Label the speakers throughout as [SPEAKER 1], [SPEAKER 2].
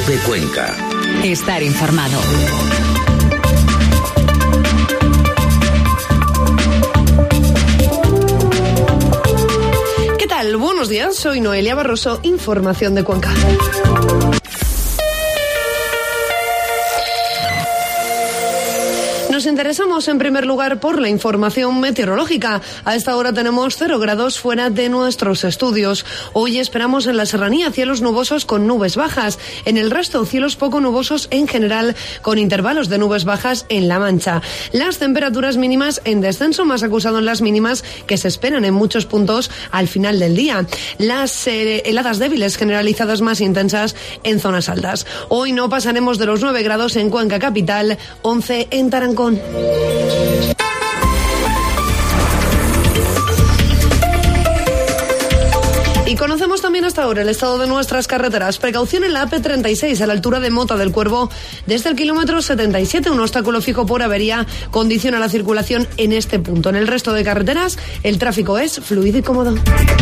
[SPEAKER 1] Cope Cuenca.
[SPEAKER 2] Estar informado.
[SPEAKER 3] ¿Qué tal? Buenos días, soy Noelia Barroso, información de Cuenca. Nos interesamos en primer lugar por la información meteorológica. A esta hora tenemos 0 grados fuera de nuestros estudios. Hoy esperamos en la serranía cielos nubosos con nubes bajas. En el resto, cielos poco nubosos en general, con intervalos de nubes bajas en La Mancha. Las temperaturas mínimas en descenso, más acusado en las mínimas que se esperan en muchos puntos al final del día. Las heladas débiles generalizadas más intensas en zonas altas. Hoy no pasaremos de los 9 grados en Cuenca capital, 11 en Tarancón. Y conocemos también hasta ahora el estado de nuestras carreteras. Precaución en la AP36 a la altura de Mota del Cuervo. Desde el kilómetro 77, un obstáculo fijo por avería condiciona la circulación en este punto. En el resto de carreteras, el tráfico es fluido y cómodo.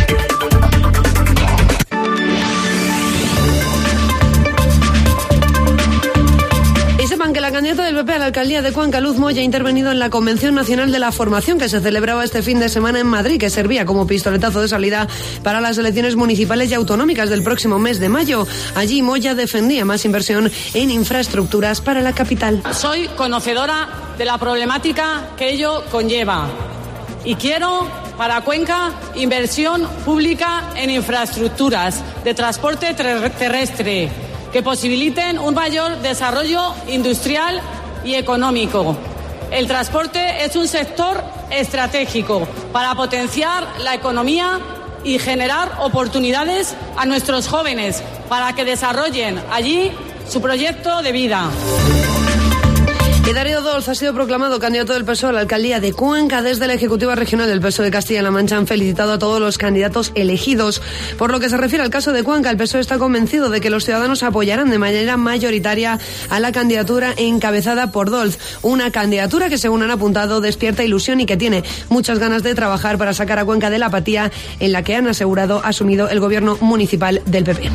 [SPEAKER 3] Que la candidata del PP a la alcaldía de Cuenca, Luz Moya, ha intervenido en la Convención Nacional de la Formación que se celebraba este fin de semana en Madrid, que servía como pistoletazo de salida para las elecciones municipales y autonómicas del próximo mes de mayo. Allí Moya defendía más inversión en infraestructuras para la capital.
[SPEAKER 4] Soy conocedora de la problemática que ello conlleva y quiero para Cuenca inversión pública en infraestructuras de transporte terrestre que posibiliten un mayor desarrollo industrial y económico. El transporte es un sector estratégico para potenciar la economía y generar oportunidades a nuestros jóvenes para que desarrollen allí su proyecto de vida.
[SPEAKER 3] Y Darío Dolz ha sido proclamado candidato del PSOE a la alcaldía de Cuenca. Desde la Ejecutiva Regional del PSOE de Castilla-La Mancha han felicitado a todos los candidatos elegidos. Por lo que se refiere al caso de Cuenca, el PSOE está convencido de que los ciudadanos apoyarán de manera mayoritaria a la candidatura encabezada por Dolz. Una candidatura que, según han apuntado, despierta ilusión y que tiene muchas ganas de trabajar para sacar a Cuenca de la apatía en la que han asegurado asumido el gobierno municipal del PP.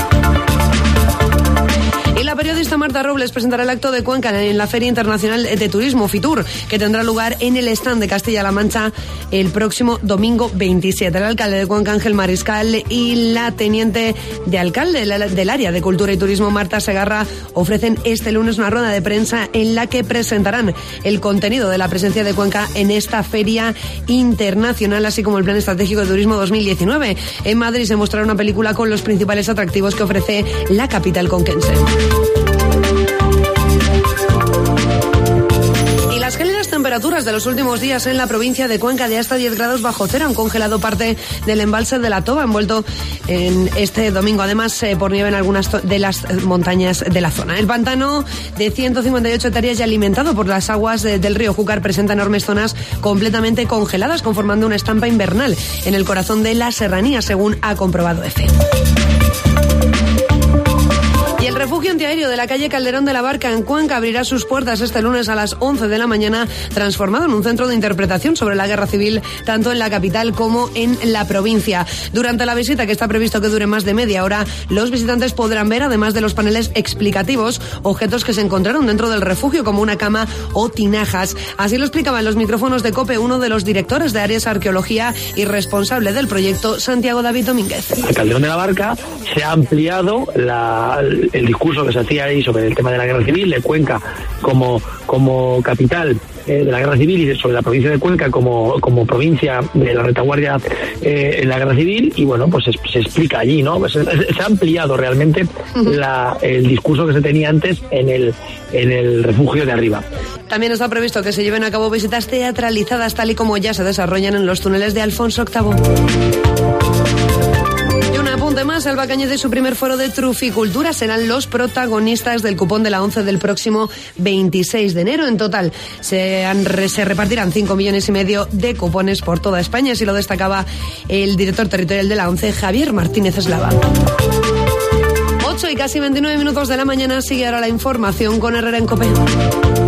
[SPEAKER 3] Y la periodista Marta Robles presentará el acto de Cuenca en la Feria Internacional de Turismo, FITUR, que tendrá lugar en el stand de Castilla-La Mancha el próximo domingo 27. El alcalde de Cuenca, Ángel Mariscal, y la teniente de alcalde del área de Cultura y Turismo, Marta Segarra, ofrecen este lunes una rueda de prensa en la que presentarán el contenido de la presencia de Cuenca en esta Feria Internacional, así como el Plan Estratégico de Turismo 2019. En Madrid se mostrará una película con los principales atractivos que ofrece la capital conquense. Y las gélidas temperaturas de los últimos días en la provincia de Cuenca, de hasta 10 grados bajo cero, han congelado parte del embalse de la Toba, envuelto en este domingo, además por nieve en algunas de las montañas de la zona. El pantano de 158 hectáreas y alimentado por las aguas del río Júcar presenta enormes zonas completamente congeladas, conformando una estampa invernal en el corazón de la serranía, según ha comprobado EFE. Y el refugio antiaéreo de la calle Calderón de la Barca en Cuenca abrirá sus puertas este lunes a las 11 de la mañana, transformado en un centro de interpretación sobre la guerra civil, tanto en la capital como en la provincia. Durante la visita, que está previsto que dure más de media hora, los visitantes podrán ver, además de los paneles explicativos, objetos que se encontraron dentro del refugio, como una cama o tinajas. Así lo explicaba en los micrófonos de COPE uno de los directores de Áreas Arqueología y responsable del proyecto, Santiago David Domínguez.
[SPEAKER 5] El Calderón de la Barca se ha ampliado el discurso que se hacía ahí sobre el tema de la guerra civil, de Cuenca como capital de la guerra civil, y sobre la provincia de Cuenca como provincia de la retaguardia en la guerra civil, y bueno, pues se explica allí, ¿no? Pues se ha ampliado realmente el discurso que se tenía antes en el refugio de arriba.
[SPEAKER 3] También está previsto que se lleven a cabo visitas teatralizadas, tal y como ya se desarrollan en los túneles de Alfonso VIII. Además, Alba Cañete y su primer foro de truficultura serán los protagonistas del cupón de la ONCE del próximo 26 de enero. En total, se repartirán 5,5 millones de cupones por toda España, así lo destacaba el director territorial de la ONCE, Javier Martínez Eslava. 8 y casi 29 minutos de la mañana, sigue ahora la información con Herrera en COPE.